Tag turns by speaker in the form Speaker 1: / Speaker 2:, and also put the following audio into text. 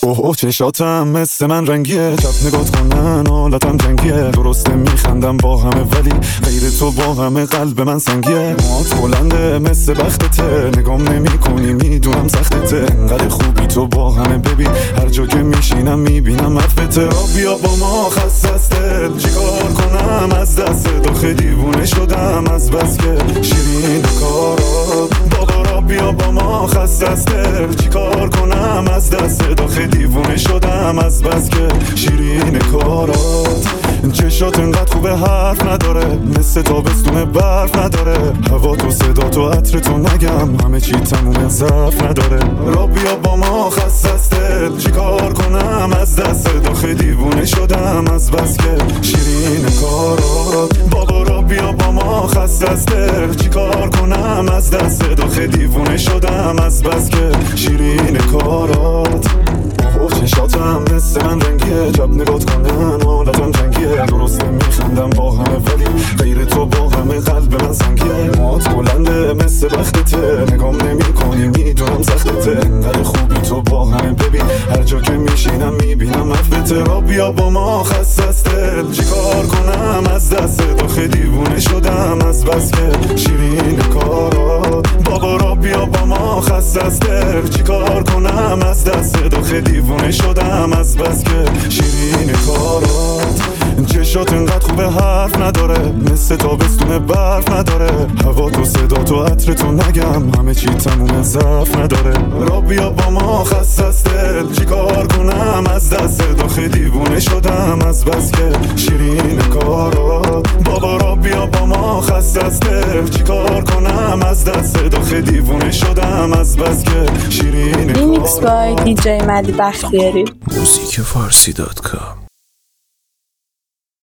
Speaker 1: اوه چشاتم مثل من رنگیه، شب نگات کنن حالتم جنگیه. درسته میخندم با همه ولی غیر تو با همه قلب من سنگیه. موات بلنده مثل بختته، نگام نمی کنی میدونم سختته. انقدر خوبی تو با همه ببین، هر جا که میشینم میبینم عفته. را بیا با ما خسته است دل، چیکار کنم از دست داخل دیوونه شدم از بس که شیرین کارات. بابا را بیا با ما خسته است دل، چیکار کنم از دست داخل دیوونه شدم از بس که شیرین کارات. چشات انقدر خوبه حرف نداره، مثل تابستون برف نداره. هوا تو صدا تو عطر تو نگم، همه چی تموم ظرف نداره. را بیا با ما خسته است دل، چیکار کنم از دست داخل دیوونه شدم از بس که شیرین کارات. بابا را بیا با ما خسته است دل، چیکار کنم از دست داخل دیوونه شدم از بس که شیرین کارات. اوه چشاتم مثل من رنگیه، جب نگات کنن حالتم جنگیه. درسته میخندم با همه ولی غیر تو با همه قلب من سنگیه. موات بلنده مثل بختته، نگام نمی کنی میدونم سختته. انقدر خوبی تو با همه ببین، هر جا که میشینم میبینم عفته. را بیا با ما خسته است دل، چیکار کنم از دست داخل دیوونه شدم از بس که شیرین کارات. بابا را بیا با ما خسته است دل، چیکار کنم از دست داخل دیوونه شدم از بس که شیرین کارات. چشات انقدر خوبه حرف نداره، مثل تابستون برف نداره. هوا تو صدا تو عطر تو نگم، همه چی تموم ظرف نداره. را بیا با ما خسته است دل، چیکار کنم از دست داخل دیوونه شدم از بس که شیرین کارات. بابا را بیا با ما خسته است دل، چیکار کنم از دست داخل دیوونه شدم از بس که شیرین کارات.
Speaker 2: ریمیکس بای دیجی مدی بختیاری.
Speaker 3: موزیک فارسی.com